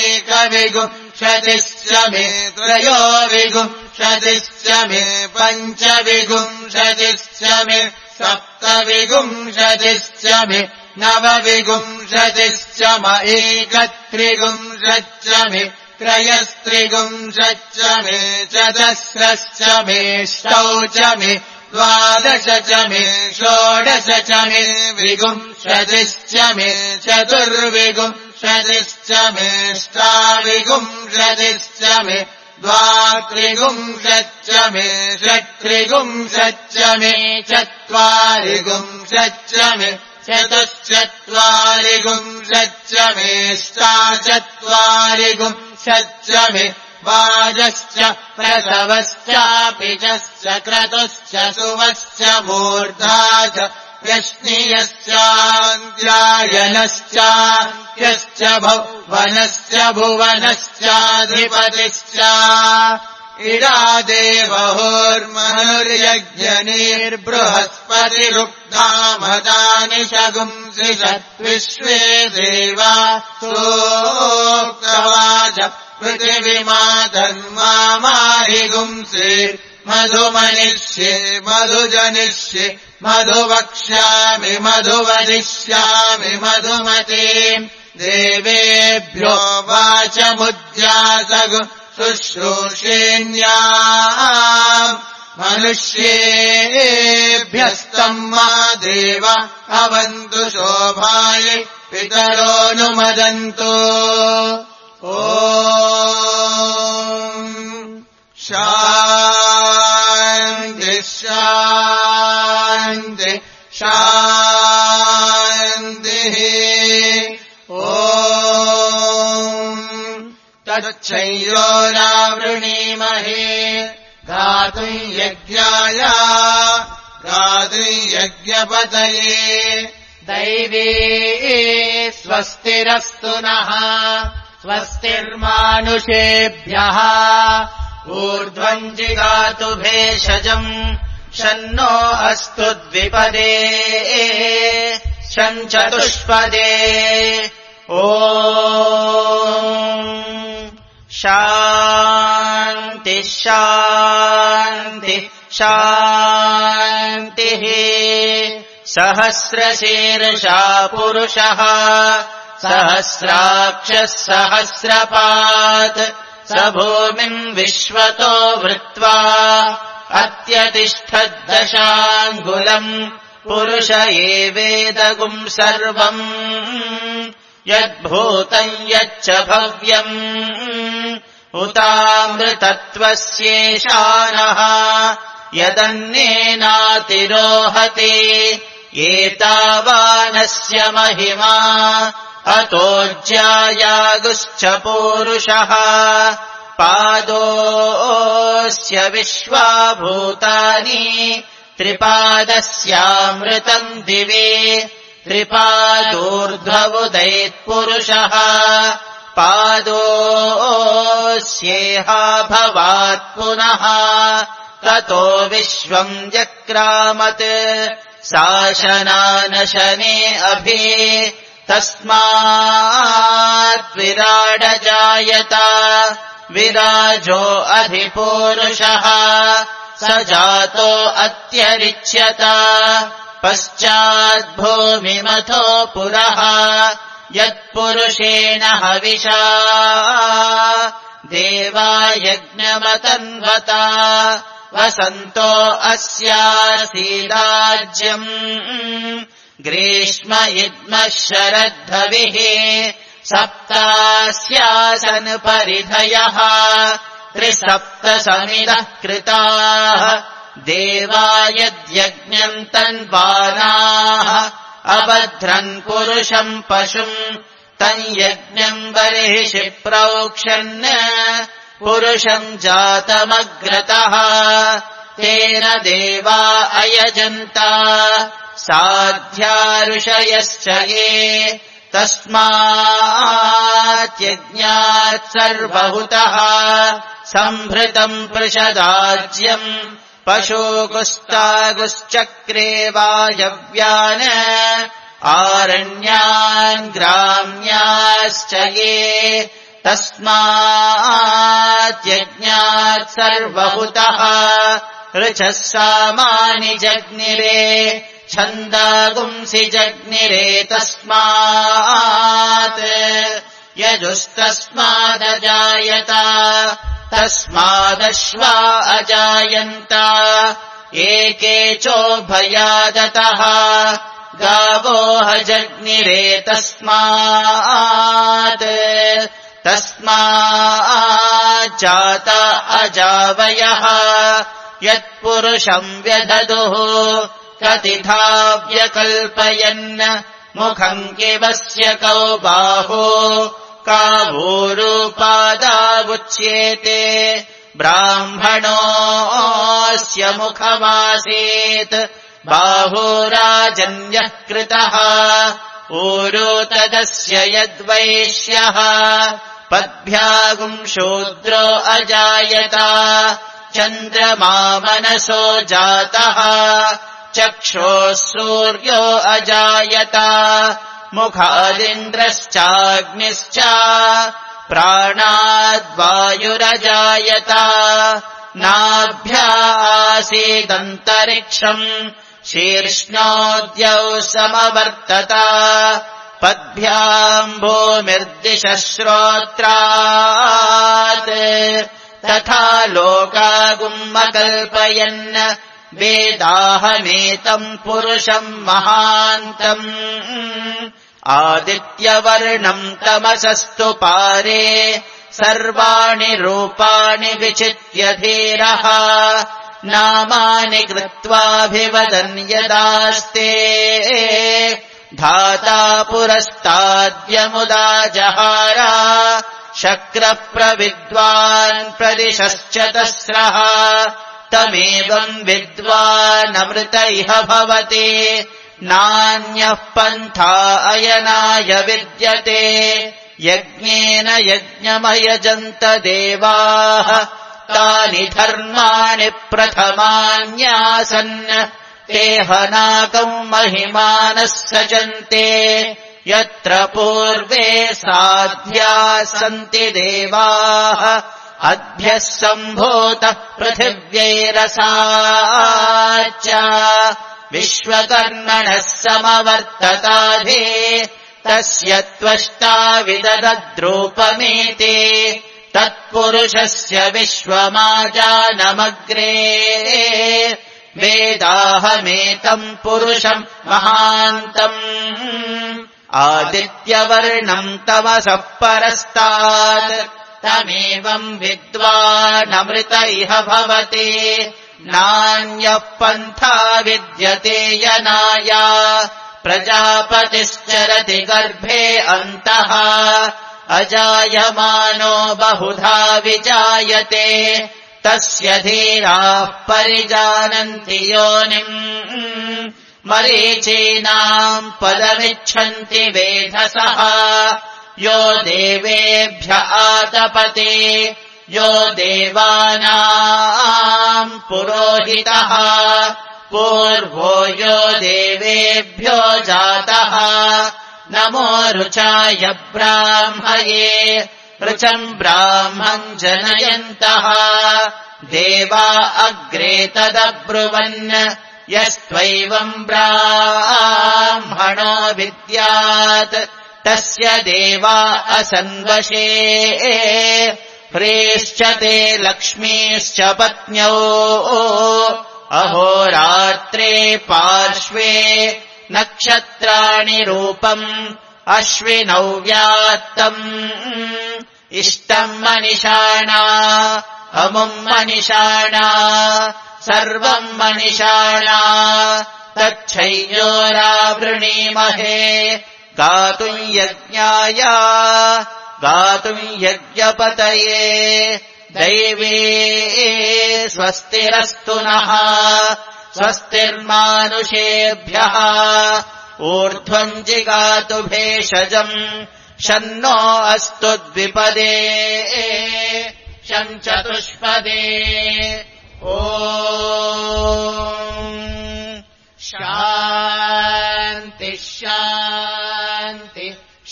एकविंशतिश्च मे त्रयोविंशतिश्च मे पञ्चविंशतिश्च मे सप्तविंशतिश्च मे नवविंशतिश्च म एकत्रिंशच्च मे त्रयस्त्रिंशच्च मे चतस्रश्च मे षष्टौ च मे द्वादश च मे षोडश च मे विंशतिश्च मे चतुर्विंशतिश्च मे अष्टाविंशतिश्च मे द्वात्रिंशच्च मे षट्त्रिंशच्च मे चत्वारिंशच्च मे चतुश्चत्वारिंशच्च मे अष्टाचत्वारिंशच्च मे वाजश्च प्रसवश्चापिचश्च क्रतुश्च सुवश्च मूर्धा च यष्णियश्चान्द्रायणश्चान्त्यश्च भुवनश्च भुवनश्चाधिपतिश्च इडा देवहोर्मनुर्यज्ञनीर्बृहस्पतिरुक्तामदानि शगुंसि षट्विश्वे देवा सोक्तवाच पृथिवीमा धन्मामाहिगुंसि मधुमनिष्ये मधुजनिष्ये मधुवक्ष्यामि मधुवदिष्यामि मधुमतीम् देवेभ्यो वाचमुद्यासगु शुश्रूषेण्या मनुष्येभ्यस्तम् मा देव अवन्तु शोभायै पितरोऽनुमदन्तु ॐ शान्ति शान्ति शान्तिः ॐ तच्छयोरावृणीमहे गातुम् यज्ञाय गातुम् यज्ञपतये दैवी स्वस्तिरस्तु नः स्वस्तिर्मानुषेभ्यः ऊर्ध्वम् जिगातु भेषजम् शन्नो अस्तु द्विपदे शञ्चतुष्पदे ॐ शान्ति शान्ति शान्तिः सहस्रशीर्षा पुरुषः सहस्राक्षः सहस्रपात् स भूमिम् विश्वतो वृत्वा अत्यतिष्ठद्दशाङ्गुलम् पुरुष एवेदगुम् सर्वम् यद्भूतम् यच्च भव्यम् उतामृतत्वस्येशानः यदन्नेनातिरोहति एतावानस्य महिमा अतोऽज्यायागुश्च पूरुषः पादोऽस्य विश्वाभूतानि त्रिपादस्यामृतम् दिवे त्रिपादोर्ध्वमुदैत्पुरुषः पादोऽस्येहा भवात् पुनः ततो विश्वम् जक्रामत् शासनानशने अभि तस्मात् विराडजायत विराजो अधिपूरुषः स जातो अत्यरिच्यत पश्चाद्भूमिमथो पुरः यत्पुरुषेण हविषा देवा यज्ञमतन्वत वसन्तो अस्यासीदाज्यम् ग्रीष्म इद्मः शरद्धविः सप्तास्यासन् परिधयः त्रिसप्तसमिदः कृताः देवा यद्यज्ञम् तन्वानाः अबध्रन् पुरुषम् पशुम् तम् यज्ञम् बर्हिषि प्रोक्षन् पुरुषम् जातमग्रतः तेन देवा अयजन्त साध्या ऋषयश्च ये तस्मात्यज्ञात् सर्वहुतः सम्भृतम् पृषदाज्यम् पशूकुस्तागुश्चक्रे वायव्यान् आरण्यान् ग्राम्याश्च ये तस्मात्यज्ञात् सर्वहुतः ऋचः सामानि जग्निरे छन्दागुंसि जग्निरे तस्मात् यजुस्तस्मादजायत तस्मादश्वा अजायन्त एके चोभयादतः गावोह जग्निरे तस्मात् तस्माज्जात अजावयः यत्पुरुषम् व्यदधुः कतिथा व्यकल्पयन् मुखम् किवस्य कौ बाहो कावूरूपादावुच्येते ब्राह्मणोऽस्य मुखमासीत् बाहुराजन्यः कृतः ऊरू तदस्य यद्वैश्यः पद्भ्यागुम् शूद्रो अजायत चन्द्रमा मनसो जातः चक्षोः सूर्यो अजायत मुखादिन्द्रश्चाग्निश्च प्राणाद्वायुरजायत नाभ्या आसीदन्तरिक्षम् शीर्ष्णोद्यौ समवर्तत पद्भ्याम् भूमिर्दिशः श्रोत्रात् तथा लोकागुम्मकल्पयन् वेदाहमेतम् पुरुषम् महान्तम् आदित्यवर्णम् तमसस्तु पारे सर्वाणि रूपाणि विचित्य धीरः नामानि कृत्वाभिवदन् यदास्ते धाता पुरस्ताद्यमुदा जहार शक्रप्रविद्वान् प्रदिशश्चतस्रः तमेवम् विद्वानमृत इह भवति नान्यः पन्था अयनाय विद्यते यज्ञेन यज्ञमयजन्त देवाः तानि धर्माणि प्रथमान्यासन् ते हनाकम् महिमानः सजन्ते यत्र पूर्वे साध्या सन्ति देवाः अद्भ्यः सम्भूतः पृथिव्यैरसाच्च विश्वकर्मणः समवर्तताधे तस्य त्वष्टा विददद्रूपमेते तत्पुरुषस्य विश्वमाजानमग्रे वेदाहमेतम् पुरुषम् महान्तम् आदित्यवर्णम् तमसः परस्तात् तमेवम् विद्वानमृत इह भवति नान्यः पन्था विद्यते यनाय प्रजापतिश्चरति गर्भे अन्तः अजायमानो बहुधा विजायते तस्य धीराः परिजानन्ति योनिम् मरीचीनाम् पदमिच्छन्ति वेधसः यो देवेभ्य आतपते यो देवानाम् पुरोहितः पूर्वो यो देवेभ्यो जातः नमो ऋचाय ब्राह्मये ऋचम् ब्राह्मम् जनयन्तः देवा अग्रे तदब्रुवन् यस्त्वैवम् ब्राह्मणो विद्यात् तस्य देवा असन्वशे ह्रीश्च ते लक्ष्मीश्च पत्न्यौ अहोरात्रे पार्श्वे नक्षत्राणि रूपम् अश्विनौ व्यात्तम् इष्टम् मनिषाणा अमुम् मनिषाणा सर्वम् मनिषाणा तच्छय्योरावृणीमहे गातुम् यज्ञाय गातुम् यज्ञपतये दैवे स्वस्तिरस्तु नः स्वस्तिर्मानुषेभ्यः ऊर्ध्वम् जिगातु भेषजम् शन्नो अस्तु द्विपदे शम् चतुष्पदे ॐ शान्ति शान्ति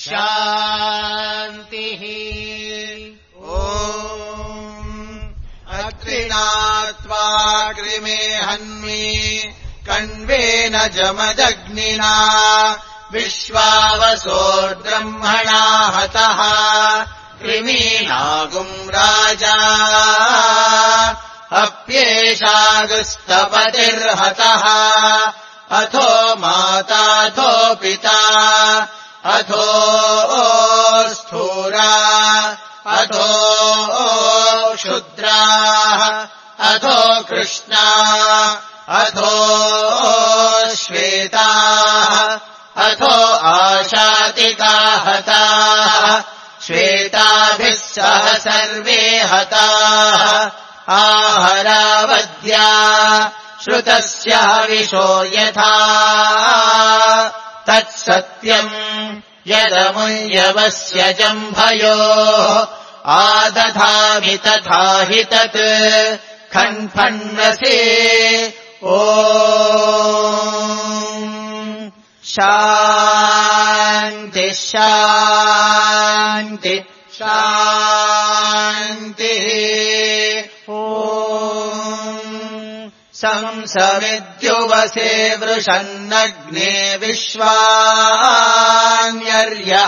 शान्तिः ॐ अत्रिणात्वा कृमे हन्मि कण्वेन जमदग्निना विश्वावसोर्ब्रह्मणा हतः कृमीनागुम् राजा अप्येषागुस्तपतिर्हतः अथो माताथो पिता अथो स्थूरा अथो क्षुद्राः अथो कृष्णा अथो श्वेताः अथो आशातिका हताः श्वेताभिः सह सर्वे हताः आहरावद्या श्रुतस्य हविषो यथा तत्सत्यम् यदमुल्यवस्य जम्भयोः आदधामि तथा हि तत् खण्फण्वसे ॐ शान्ति शान्ति शान्तिः ॐ संसमिद्युवसे वृषन्नग्ने विश्वान्यर्या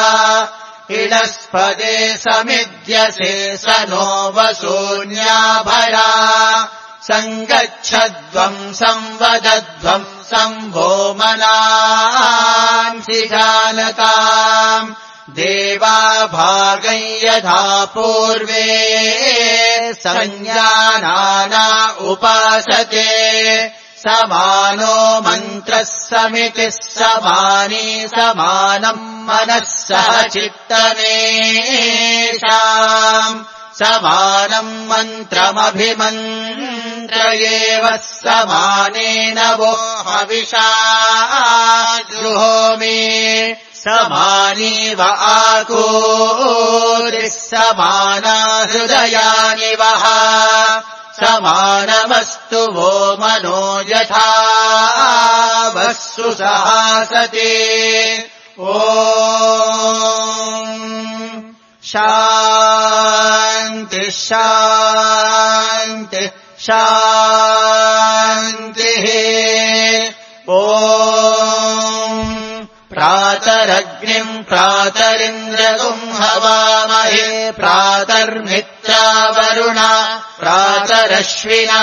इडस्पदे समिद्यसे स नो वसून्याभरा सङ्गच्छध्वम् संवदध्वम् सम्भोमनांसि जानताम् देवा भागम् यथा पूर्वे संज्ञानाना उपासते समानो मन्त्रः समितिः समानी समानम् मनः सह चित्तमेषाम् समानम् मन्त्रमभिमन्त्रयन्ते मन्त्रयेव समानेन वो हविषा जुहोमि समानीव आकूरिः समाना हृदयानि वः समानमस्तु वो मनो यथा वस्सु सहासते ॐ शान्ति शान्ति शान्तिः ॐ प्रातरग्निम् प्रातरिन्द्रगुम् हवामहे प्रातर्मित्रा वरुणा प्रातरश्विना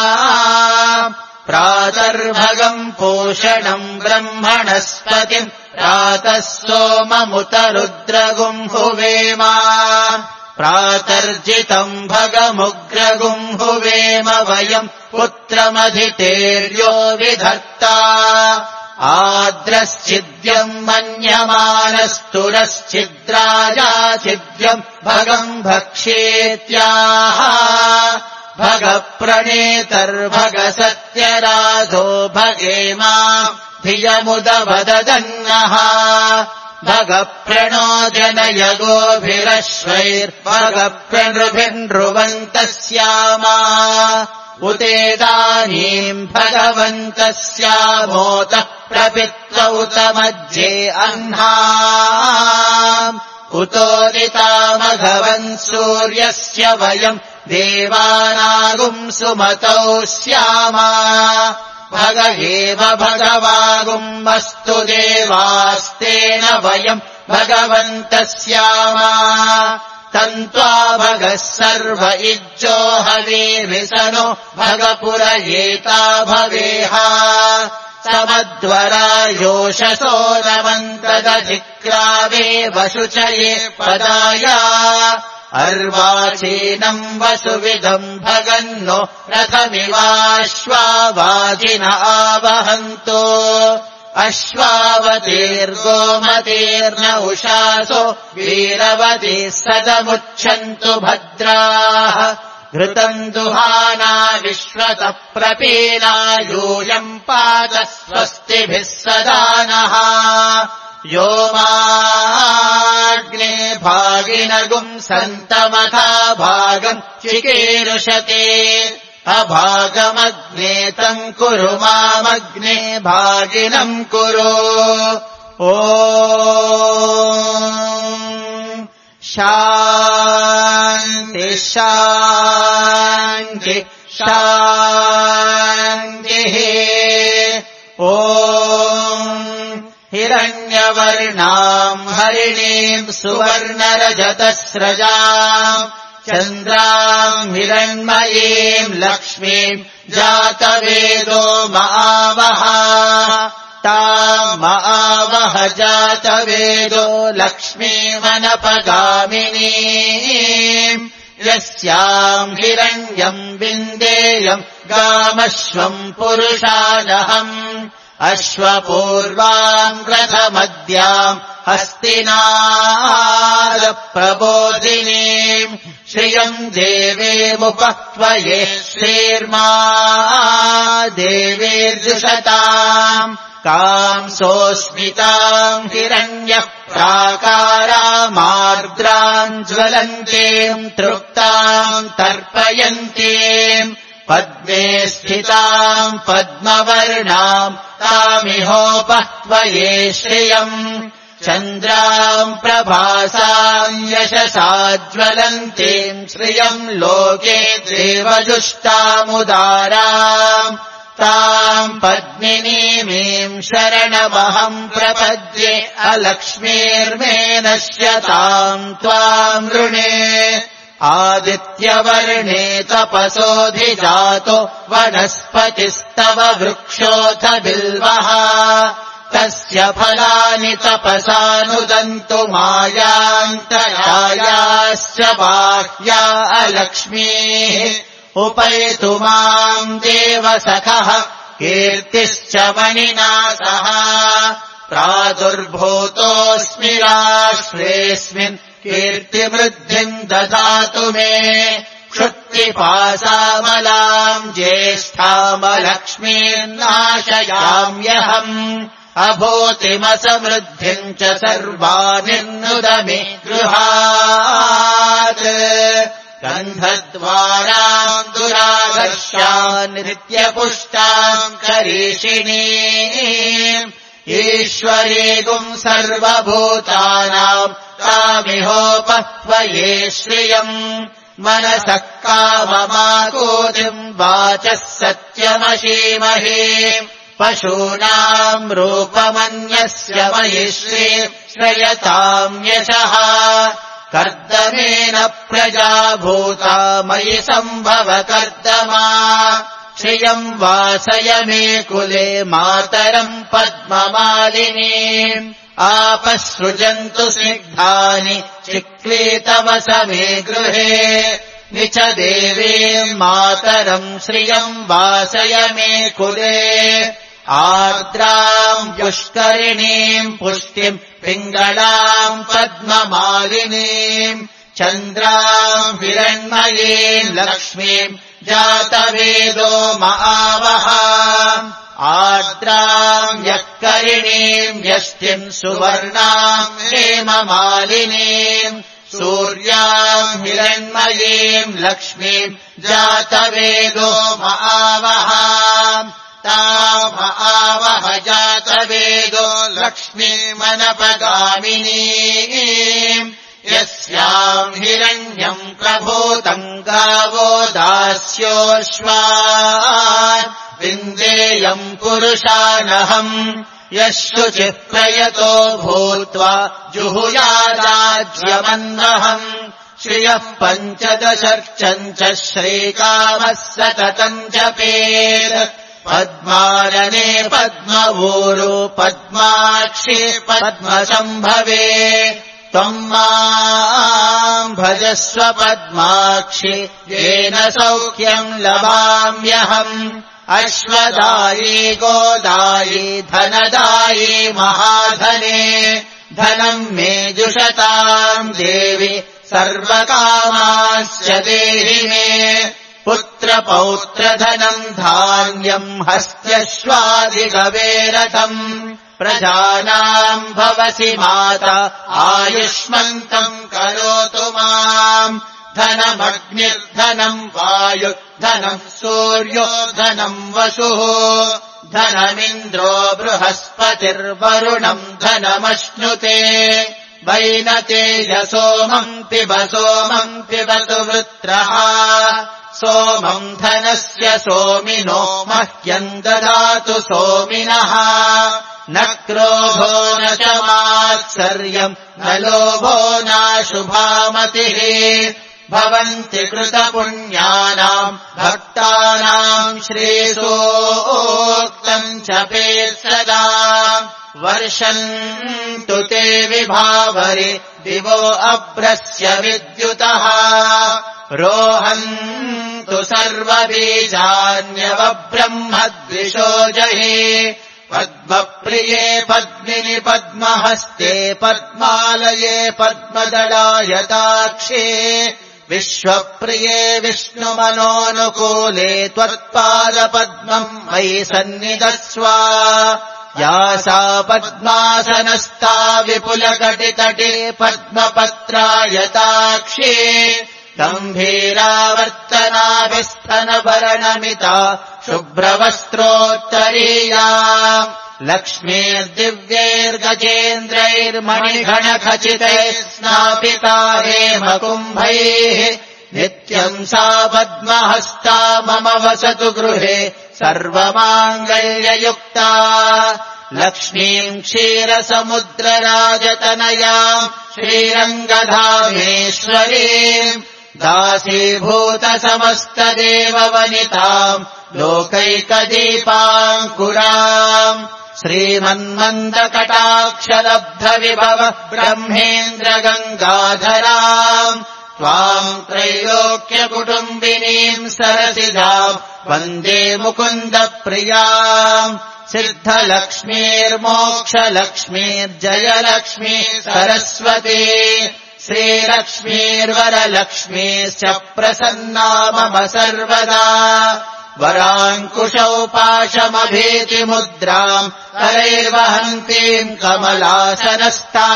प्रातर्भगम् पोषणम् ब्रह्मणस्पतिम् प्रातः सोममुत रुद्रगुम् हुवेम प्रातर्जितम् भगमुग्रगुम् हुवेम वयम् पुत्रमधितेर्यो विधत्ता आद्रश्चिद्यम् मन्यमानस्तुरश्चिद्राजाचिद्यम् भगम् भक्ष्येत्याह भगप्रणेतर्भगसत्यराधो भगेमा धियमुदवदन्नः भगप्रणो जनय गोभिरश्वैर्भगप्रणृभिन्रुवन्तः स्यामा उतेदानीम् भगवन्तः स्यामोतः प्रपित्व उत मध्ये अह्ना उतोदितामघवन् सूर्यस्य वयम् देवानागुम् सुमतौ स्यामा भग एव भगवागुम् अस्तु देवास्तेन वयम् भगवन्तः स्यामा तन्त्वा भगः सर्व इज्जो हवीर्विसनो भगपुरयेता भवेह समद्वरा योषसो नमन्तदधिक्रावे वशुचये पदाया अर्वाचीनम् वसुविदम् भगन्नो रथमिवाश्वावाजिन आवहन्तो अश्वावतीर्गोमतीर्न उषासो वीरवतीः सदमुच्छन्तु भद्राः घृतम् दुहाना विश्वतः प्रपीना यूयम् पात स्वस्तिभिः सदा नः यो माग्ने भागिनगुम् सन्तमथा भागम् चिकीर्षते अभागमग्ने तम् कुरु मामग्ने भागिनम् कुरु ॐ शान्ति शान्ति शान्तिः ॐ हिरण्यवर्णाम् हरिणीम् सुवर्णरजतस्रजाम् चन्द्राम् हिरण्मयीम् लक्ष्मीम् जातवेदो मावह ताम् मावह जातवेदो लक्ष्मीमनपगामिनीम् यस्याम् हिरण्यम् विन्देयम् गामश्वम् पुरुषानहम् अश्वपूर्वाम् रथमद्याम् हस्तिनादप्रबोधिनीम् श्रियम् देवेमुपह्वये श्रीर्मा देवीर्जुषताम् कांसोऽस्मिताम् हिरण्यः प्राकारामार्द्राम् ज्वलन्तीम् तृप्ताम् तर्पयन्तीम् पद्मे स्थिताम् पद्मवर्णाम् तामिहोपह्वये श्रियम् चन्द्राम् प्रभासाम् यशसा ज्वलन्तीम् श्रियम् लोके देवजुष्टामुदाराम् ताम् पद्मिनीमीम् शरणमहम् प्रपद्ये अलक्ष्मीर्मे नश्यताम् त्वाम् ऋणे आदित्यवर्णे तपसोऽधिजातो वनस्पतिस्तव वृक्षोऽथ बिल्वः तस्य फलानि तपसानुदन्तु मायान्तरायाश्च बाह्या अलक्ष्मीः उपैतु माम् देवसखः कीर्तिश्च मणिना सह प्रादुर्भूतोऽस्मि राष्ट्रेऽस्मिन् कीर्तिवृद्धिम् ददातु मे क्षुत्तिपासामलाम् ज्येष्ठामलक्ष्मीर्नाशयाम्यहम् अभूतिमसमृद्धिम् च सर्वानिर्नुदमि गृहात् गन्धद्वाराम् दुरादर्शान् नित्यपुष्टाम् करीषिणीम् ईश्वरीगुम् सर्वभूतानाम् तामिहोपह्वये श्रियम् मनसः काममाकूतिम् वाचः सत्यमशीमहे पशूनाम् रूपमन्यस्य मयि श्री श्रयताम् यशः कर्दमेन प्रजा भूता मयि सम्भव कर्दमा श्रियम् वासय मे कुले मातरम् पद्ममालिनीम् आपसृजन्तु स्निग्धानि चिक्लीतवस मे गृहे निच देवीम् मातरम् श्रियम् वासय मे कुले आर्द्राम् पुष्करिणीम् पुष्टिम् पिङ्गळाम् पद्ममालिनीम् चन्द्राम् हिरण्मयीम् लक्ष्मीम् जातवेदो महावः आर्द्राम् यःकरिणीम् यष्टिम् सुवर्णाम् हेममालिनीम् सूर्याम् हिरण्मयीम् लक्ष्मीम् जातवेदो महावः ताम आवह जातवेदो लक्ष्मीमनपगामिनीम् यस्याम् हिरण्यम् प्रभूतम् गावो दास्योऽश्वान् विन्देयम् पुरुषानहम् यः शुचिः प्रयतो भूत्वा जुहुयादाज्यमन्नहम् श्रियः पञ्चदशर्चम् च श्रीकामः सततम् जपेत् पद्मारणे पद्मवोरो पद्माक्षी पद्मसम्भवे त्वम् माम् भजस्व पद्माक्षि येन सौख्यम् लभाम्यहम् अश्वदायी गोदायी धनदायी महाधने धनम् मे जुषताम् देवि सर्वकामास्य देहि मे पुत्रपौत्रधनम् धान्यम् हस्त्यश्वादिगवेरथम् प्रजानाम् भवसि माता आयुष्मन्तम् करोतु माम् धनमग्निर्धनम् वायुर्धनम् सूर्यो धनम् वसुः धनमिन्द्रो बृहस्पतिर्वरुणम् धनमश्नुते वैनतेजसोमम् पिब सोमम् पिबतु वृत्रः सोमम् धनस्य सोमिनो मह्यम् ददातु सोमिनः न क्रोधो न च मात्सर्यम् न लोभो नाशुभामतिः भवन्ति कृतपुण्यानाम् भक्तानाम् श्रेयोक्तम् जपेत् सदा वर्षन्तु ते विभावरे दिवो अभ्रस्य विद्युतः रोहन्तु सर्वबीजान्यवब्रह्मद्विषो जहि पद्मप्रिये पद्मिनि पद्महस्ते पद्मालये पद्मदलायताक्षे विश्वप्रिये विष्णुमनोनुकूले त्वत्पादपद्मम् मयि सन्निधत्स्व या सा पद्मासनस्था विपुलकटितटे पद्मपत्रायताक्षे गम्भीरावर्तनाभिस्थनभरणमिता शुभ्रवस्त्रोत्तरीया लक्ष्मीर्दिव्यैर्गजेन्द्रैर्मणिघणखचितैः स्नापिता हेमकुम्भैः नित्यम् सा पद्महस्ता मम वसतु गृहे सर्वमाङ्गल्ययुक्ता लक्ष्मीम् क्षीरसमुद्रराजतनयाम् श्रीरङ्गधामेश्वरीम् दासीभूतसमस्तदेववनिताम् लोकैकदीपाङ्कुराम् श्रीमन्मन्दकटाक्षलब्धविभव ब्रह्मेन्द्रगङ्गाधराम् त्वाम् त्रैलोक्यकुटुम्बिनीम् सरसिजाम् वन्दे मुकुन्दप्रियाम् सिद्धलक्ष्मीर्मोक्षलक्ष्मीर्जयलक्ष्मी सरस्वती श्रीलक्ष्मीर्वरलक्ष्मीश्च प्रसन्ना मम सर्वदा वराङ्कुशौ पाशमभीतिमुद्राम् करैर्वहन्तीम् कमलासनस्था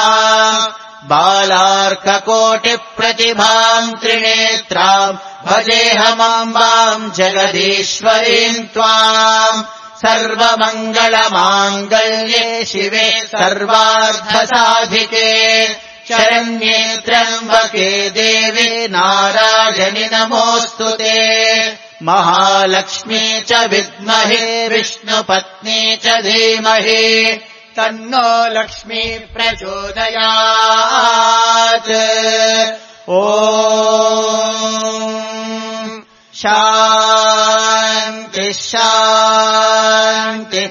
बालार्ककोटिप्रतिभाम् त्रिनेत्राम् भजेऽहमम्बाम् जगदीश्वरीम् त्वाम् सर्वमङ्गलमाङ्गल्ये शिवे सर्वार्थसाधिके शरण्ये त्र्यम्बके देवे नारायणि नमोऽस्तु ते महालक्ष्मी च विद्महे विष्णुपत्नी च धीमहि तन्नो लक्ष्मी प्रचोदयात् ॐ शान्ति शान्ति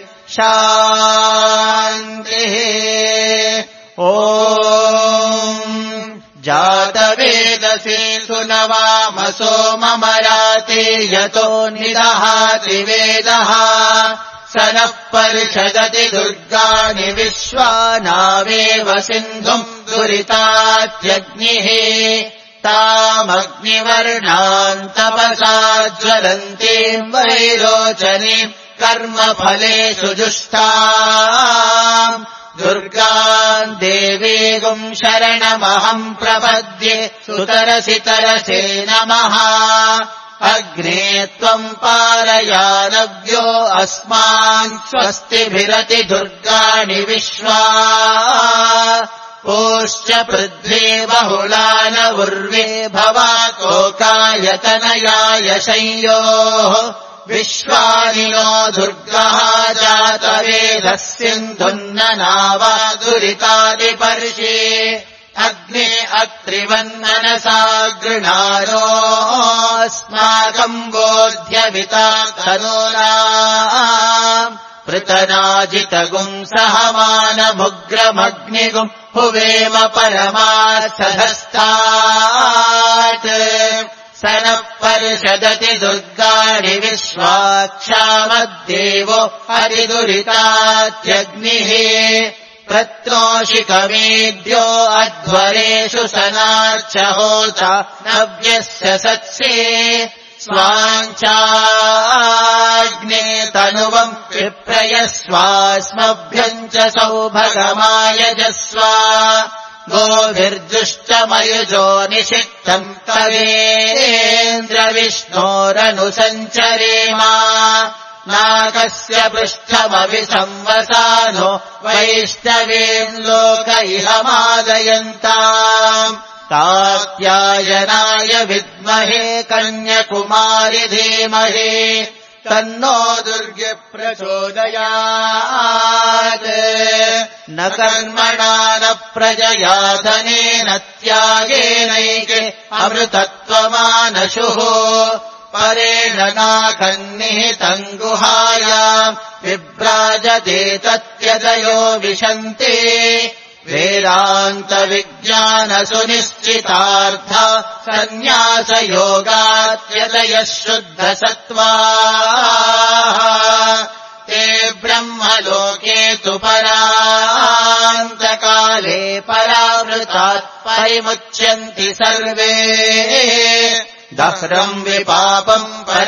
शान्तिः ॐ जातवेदसे सुनवामसो ममराते यतो निदहाति वेदः स नः परिषदति दुर्गाणि विश्वानावेव सिन्धुम् दुरितात्यग्निः तामग्निवर्णाम् तपसा ज्वलन्तीम् वैरोचनीम् कर्मफलेषु जुष्टाम् दुर्गाम् देवीगुम् शरणमहम् प्रपद्ये सुतरसि तरसे नमः अग्ने त्वम् पारयानव्यो अस्मान् स्वस्तिभिरति दुर्गाणि विश्वा ओश्च पृथ्वी बहुलान उर्वे भवा कोकायतनयाय शंयोः विश्वानि नो दुर्गः जातवेदः सिन्धुन्ननावा दुरितादिपर्षि अग्ने अत्रिवन्मनसा गृणारोऽस्माकम् बोध्यविता तनूनाम् पृतनाजितगुम् सहमानमुग्रमग्निगुम् हुवेम परमार्थधस्तात् स नः परिषदति दुर्गाणि विश्वाक्षामद्देवो हरिदुरितात्यग्निः प्रत्नोषिकमेद्यो अध्वरेषु सनार्च होता नव्यस्य सत्से स्वाञ्चाग्ने तनुवम् विप्रयस्वास्मभ्यम् च सौभगमायजस्व गोभिर्जुष्टमयुजो निषिक्तम् तवेन्द्रविष्णोरनुसञ्चरेम नाकस्य पृष्ठमभिसंवसानो वैष्णवीम् लोक इहमादयन्ताम् कात्यायनाय विद्महे कन्याकुमारि धीमहि तन्नो दुर्गे प्रचोदयात् न कर्मणा न प्रजया धनेन त्यागेनैके अमृतत्वमानशुः परेण नाकन्निहितम् गुहायाम् विभ्राजते तत्यदयो विशन्ति वेदान्तविज्ञानसुनिश्चितार्थ सन्न्यासयोगात्यतयः शुद्धसत्त्वाः ते ब्रह्मलोके तु परान्तकाले परावृतात् परिमुच्यन्ति सर्वे दह्रम् विपापम्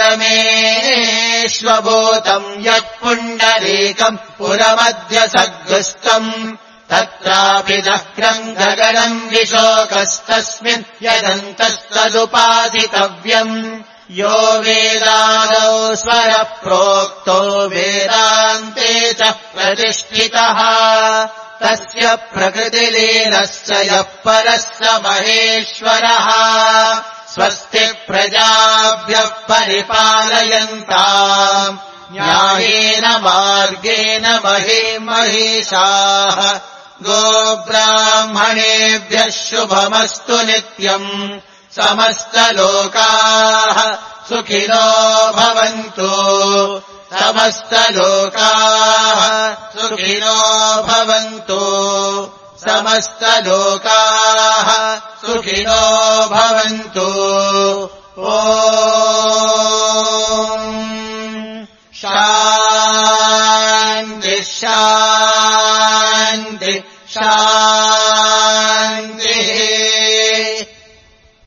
परमेष्वभूतम् यत्पुण्डरीकम् पुरमद्य सद्गुस्तम् तत्रापि दह्रम् गगनम् विशोकस्तस्मिन् यदन्तस्तदुपासितव्यम् यो वेदादौ स्वरप्रोक्तो वेदान्ते च प्रतिष्ठितः तस्य प्रकृतिलीनश्च यः परः स महेश्वरः स्वस्ति प्रजाभ्यः परिपालयन्ताम् न्यायेन मार्गेण महीमहीषाः गोब्राह्मणेभ्यः शुभमस्तु नित्यम् समस्तलोकाः सुखिनो भवन्तु समस्तलोकाः सुखिनो भवन्तु समस्तलोकाः सुखिनो भवन्तु ॐ शान्ति शान्ति